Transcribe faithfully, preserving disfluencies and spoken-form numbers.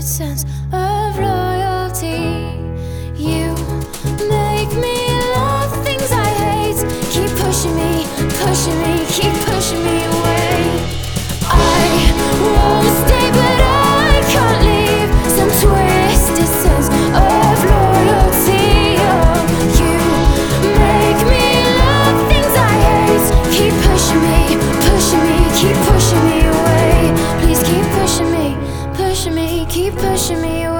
twisted sense of loyalty. You make me love things I hate. Keep pushing me, pushing me, keep pushing me away. I won't stay, but I can't leave. Some twisted sense of loyalty. Oh, you make me love things I hate. Keep pushing me, pushing me, keep pushing me away. Please keep pushing me, pushing me, keep pushing me away.